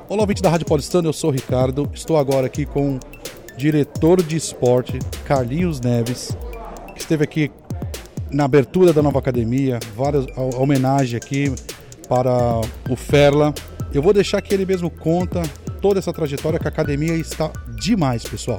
Olá, ouvinte da Rádio Paulistana, eu sou o Ricardo. Estou agora aqui com o diretor de esporte, Carlinhos Neves, que esteve aqui na abertura da nova academia, várias homenagens aqui para o Ferla. Eu vou deixar que ele mesmo conta toda essa trajetória, que a academia está demais, pessoal.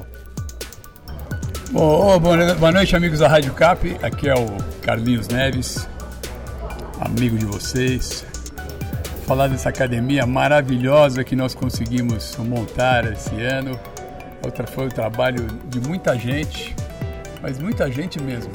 Boa noite, amigos da Rádio Cap. Aqui é o Carlinhos Neves, amigo de vocês. Falar dessa academia maravilhosa que nós conseguimos montar esse ano. Foi o trabalho de muita gente, mas muita gente mesmo.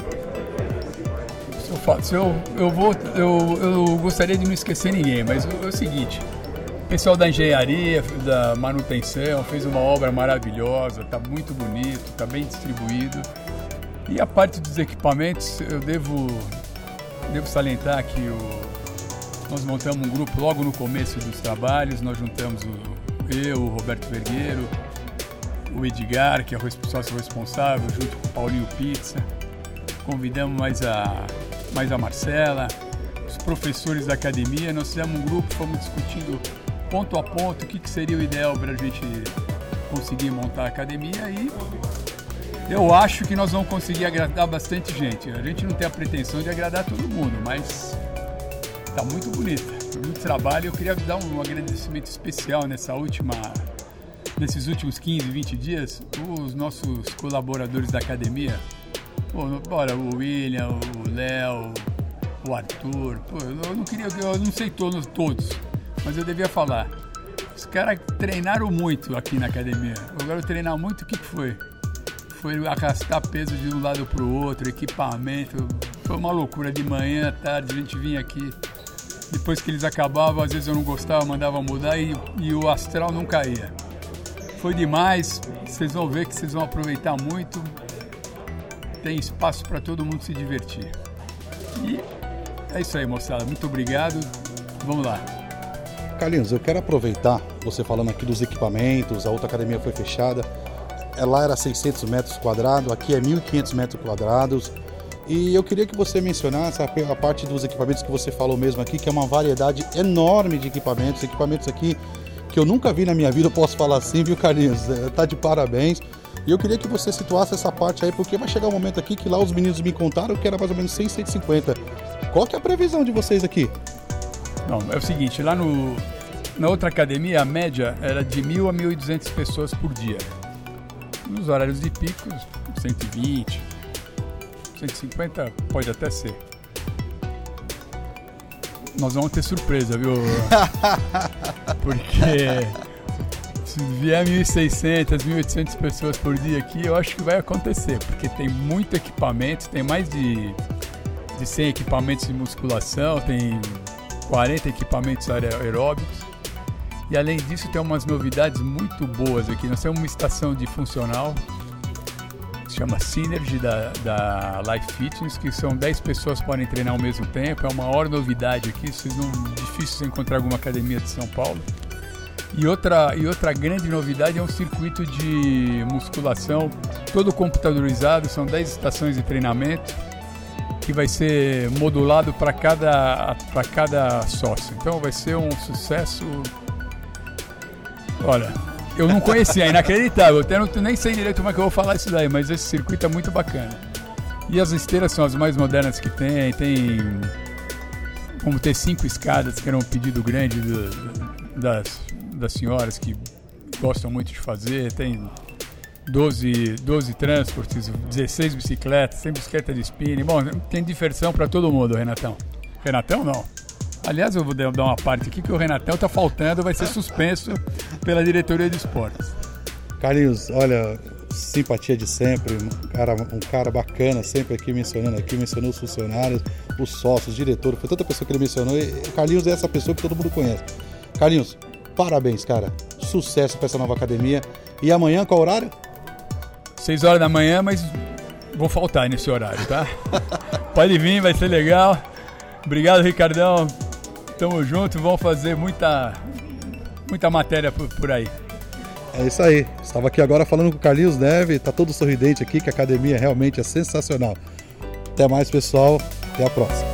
Eu gostaria de não esquecer ninguém, mas é o seguinte: o pessoal da engenharia, da manutenção, fez uma obra maravilhosa, está muito bonito, está bem distribuído. E a parte dos equipamentos, eu devo salientar que nós montamos um grupo logo no começo dos trabalhos. Nós juntamos o Roberto Vergueiro, o Edgar, que é o sócio responsável, junto com o Paulinho Pizza. Convidamos mais a Marcela, os professores da academia. Nós fizemos um grupo, fomos discutindo ponto a ponto o que seria o ideal para a gente conseguir montar a academia, e eu acho que nós vamos conseguir agradar bastante gente. A gente não tem a pretensão de agradar todo mundo, mas está muito bonita, muito trabalho. Eu queria dar um agradecimento especial nesses últimos 15, 20 dias, os nossos colaboradores da academia. O William, o Léo, o Arthur. Eu não sei todos, mas eu devia falar. Os caras treinaram muito aqui na academia. Agora treinar muito, o que foi? Foi arrastar peso de um lado para o outro, equipamento. Foi uma loucura. De manhã, à tarde, a gente vinha aqui. Depois que eles acabavam, às vezes eu não gostava, mandava mudar e o astral não caía. Foi demais. Vocês vão ver que vocês vão aproveitar muito. Tem espaço para todo mundo se divertir. E é isso aí, moçada. Muito obrigado. Vamos lá. Carlinhos, eu quero aproveitar, você falando aqui dos equipamentos, a outra academia foi fechada. Lá era 600 metros quadrados, aqui é 1.500 metros quadrados. E eu queria que você mencionasse a parte dos equipamentos que você falou mesmo aqui, que é uma variedade enorme de equipamentos. Equipamentos aqui que eu nunca vi na minha vida, eu posso falar assim, viu, Carlinhos? Tá de parabéns. E eu queria que você situasse essa parte aí, porque vai chegar um momento aqui que lá os meninos me contaram que era mais ou menos 100, 150. Qual que é a previsão de vocês aqui? Não, é o seguinte, lá na outra academia, a média era de 1.000 a 1.200 pessoas por dia. Nos horários de pico, 120, 150 pode até ser. Nós vamos ter surpresa, viu? Porque se vier 1.600, 1.800 pessoas por dia aqui, eu acho que vai acontecer, porque tem muito equipamento, tem mais de 100 equipamentos de musculação, tem 40 equipamentos aeróbicos, e além disso tem umas novidades muito boas aqui. Nós temos uma estação de funcional, que se chama Synergy, da Life Fitness, que são 10 pessoas que podem treinar ao mesmo tempo. É a maior novidade aqui, difícil você encontrar alguma academia de São Paulo. E outra grande novidade é um circuito de musculação todo computadorizado. São 10 estações de treinamento que vai ser modulado para cada sócio. Então vai ser um sucesso. Olha, eu não conhecia, é inacreditável. Eu nem sei direito como é que eu vou falar isso daí, mas esse circuito é muito bacana. E as esteiras são as mais modernas que tem como ter 5 escadas, que era um pedido grande das senhoras que gostam muito de fazer. Tem 12 transportes, 16 bicicletas, tem bicicleta de spinning. Bom, tem diversão para todo mundo, Renatão. Renatão não. Aliás, eu vou dar uma parte aqui que o Renatão tá faltando, vai ser suspenso pela diretoria de esportes. Carlinhos, olha, simpatia de sempre, um cara bacana, sempre aqui mencionou os funcionários, os sócios, os diretores, foi tanta pessoa que ele mencionou, e o Carlinhos é essa pessoa que todo mundo conhece. Carlinhos, parabéns, cara, sucesso para essa nova academia. E amanhã, qual horário? 6 horas da manhã, mas vou faltar nesse horário, tá? Pode vir, vai ser legal. Obrigado, Ricardão. Tamo junto, vamos fazer muita matéria por aí. É isso aí. Estava aqui agora falando com o Carlinhos Neves, tá todo sorridente aqui, que a academia realmente é sensacional. Até mais, pessoal. Até a próxima.